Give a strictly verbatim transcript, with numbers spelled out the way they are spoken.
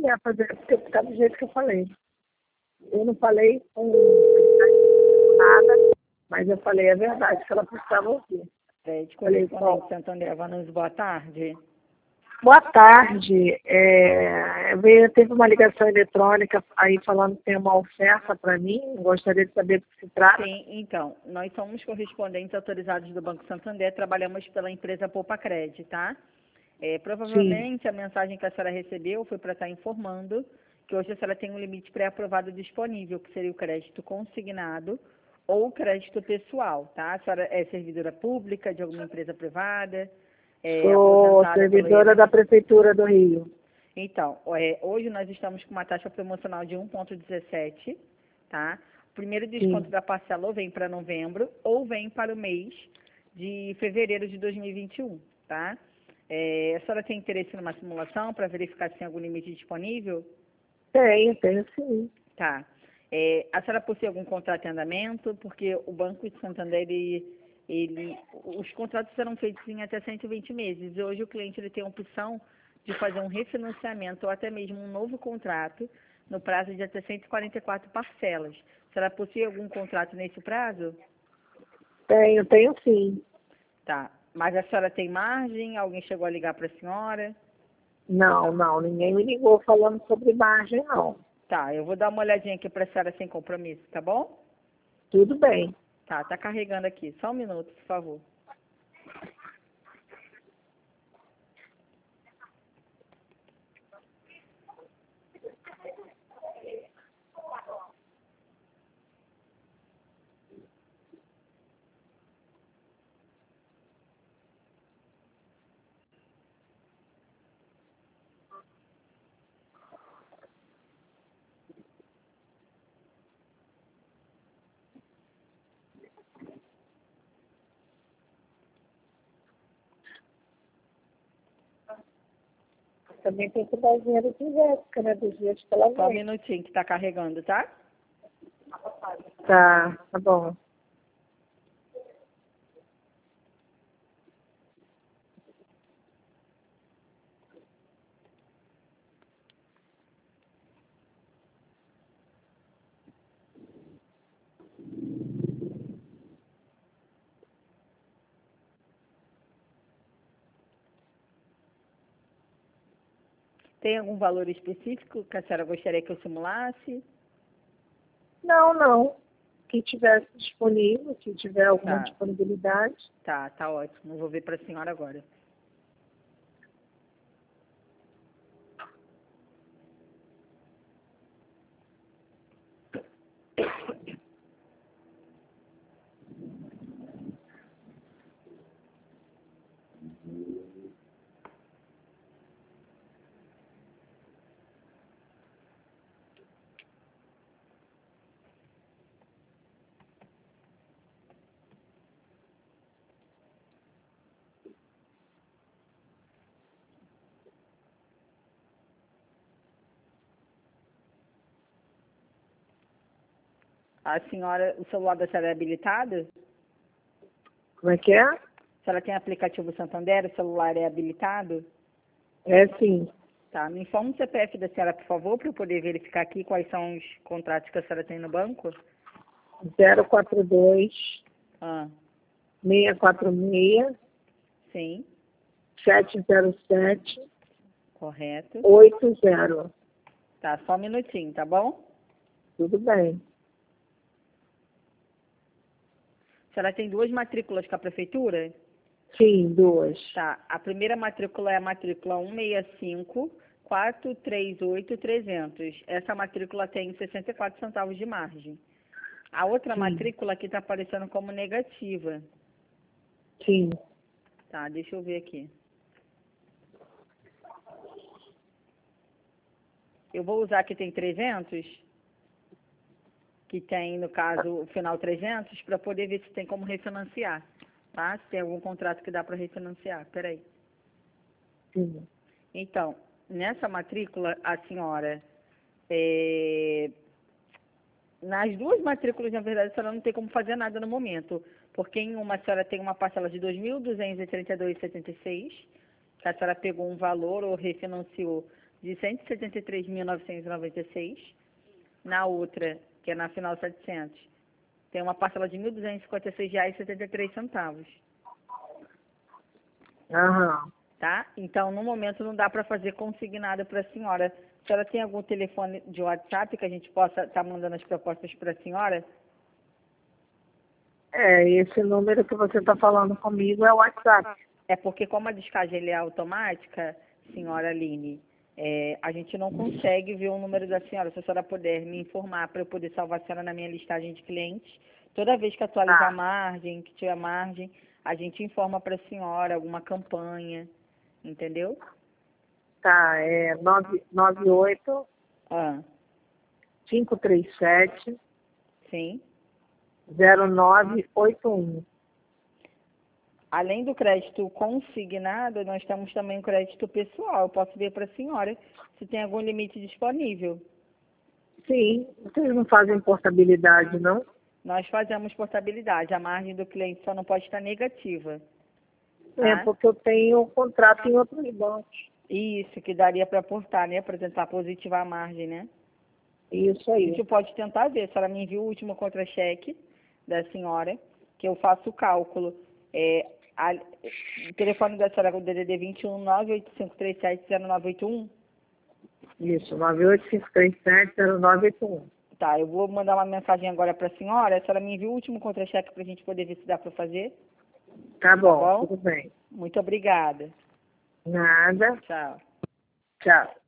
quer fazer, porque tá do jeito que eu falei. Eu não falei com nada, mas eu falei a verdade que ela precisava ouvir. Crédito Falei, correspondente bom, Santander Vanusa, boa tarde. boa tarde. É, veio, teve uma ligação eletrônica aí falando que tem uma oferta para mim. Gostaria de saber do que se trata. Sim, então, nós somos correspondentes autorizados do Banco Santander, trabalhamos pela empresa Poupa Crédito, tá? É, Sim. provavelmente a mensagem que a senhora recebeu foi para estar informando que hoje a senhora tem um limite pré-aprovado disponível, que seria o crédito consignado ou o crédito pessoal, tá? A senhora é servidora pública de alguma empresa privada, é Sou aposentada pelo servidora I N S S? da Prefeitura do Rio. Então, é, hoje nós estamos com uma taxa promocional de um vírgula dezessete, tá? O primeiro desconto Sim. da parcela ou vem para novembro ou vem para o mês de fevereiro de dois mil e vinte e um, tá? É, a senhora tem interesse numa simulação para verificar se tem algum limite disponível? Tenho, tenho sim. Tá. É, a senhora possui algum contrato em andamento? Porque o Banco de Santander, ele, ele, os contratos serão feitos em até cento e vinte meses. E hoje o cliente ele tem a opção de fazer um refinanciamento ou até mesmo um novo contrato no prazo de até cento e quarenta e quatro parcelas. A senhora possui algum contrato nesse prazo? Tenho, tenho sim. Tá. Mas a senhora tem margem? Alguém chegou a ligar para a senhora? Não, não, ninguém me ligou falando sobre margem, não. Tá, eu vou dar uma olhadinha aqui para a senhora sem compromisso, tá bom? Tudo bem. Tá, tá carregando aqui. Só um minuto, por favor. Também tem que dar dinheiro de Jéssica, né? Dos dias que ela Só um vem. minutinho que tá carregando, tá? Tá, tá bom. Tem algum valor específico que a senhora gostaria que eu simulasse? Não, não. Que tivesse disponível, se tiver alguma Tá, disponibilidade. tá, tá ótimo. Vou ver para a senhora agora. A senhora, o celular da senhora é habilitado? Como é que é? A senhora tem aplicativo Santander, o celular é habilitado? É sim. Tá, me informa o C P F da senhora, por favor, para eu poder verificar aqui quais são os contratos que a senhora tem no banco. zero quatro dois, Ah, seis quatro seis, sim, sete zero sete, correto. oito zero. Tá, só um minutinho, tá bom? Tudo bem. A senhora tem duas matrículas com a prefeitura? Sim, duas. Tá, a primeira matrícula é a matrícula um seis cinco, quatro três oito, trezentos. Essa matrícula tem sessenta e quatro centavos de margem. A outra Sim, matrícula aqui está aparecendo como negativa. sim. Tá, deixa eu ver aqui. Eu vou usar que tem trezentos, que tem, no caso, o final trezentos, para poder ver se tem como refinanciar, tá? Se tem algum contrato que dá para refinanciar. Peraí. Sim. Então, nessa matrícula, a senhora, é, nas duas matrículas, na verdade, a senhora não tem como fazer nada no momento, porque em uma a senhora tem uma parcela de dois mil duzentos e trinta e dois reais e setenta e seis, que a senhora pegou um valor ou refinanciou de cento e setenta e três mil novecentos e noventa e seis. Na outra, que é na final setecentos, tem uma parcela de mil duzentos e cinquenta e seis reais e setenta e três centavos. Aham. Tá? Então, no momento, não dá para fazer consignado para a senhora. A senhora tem algum telefone de WhatsApp que a gente possa estar mandando as propostas para a senhora? É, esse número que você está falando comigo é o WhatsApp. É porque como a descagem ele é automática, senhora Aline, é, a gente não consegue ver o número da senhora. Se a senhora puder me informar para eu poder salvar a senhora na minha listagem de clientes, toda vez que atualizar Tá. a margem, que tiver margem, a gente informa para a senhora alguma campanha, entendeu? Tá, é nove oito Ah, cinco três sete sim. zero nove oito um. Além do crédito consignado, nós temos também o crédito pessoal. Eu posso ver para a senhora se tem algum limite disponível. Sim, vocês não fazem portabilidade, não? Nós fazemos portabilidade. A margem do cliente só não pode estar negativa. É, Tá? porque eu tenho contrato em outros bancos. Isso, que daria para aportar, né? Para tentar positivar a margem, né? Isso A aí. gente pode tentar ver. Se ela me envia o último contra-cheque da senhora, que eu faço o cálculo. É, a, o telefone da senhora é o D D D vinte e um nove oito cinco três sete zero nove oito um. Isso, nove oito cinco três sete zero nove oito um. Tá, eu vou mandar uma mensagem agora para a senhora. A senhora me envia o último contra-cheque para a gente poder ver se dá para fazer. Tá bom, bom? tudo bem. Muito obrigada. Nada. Tchau. Tchau.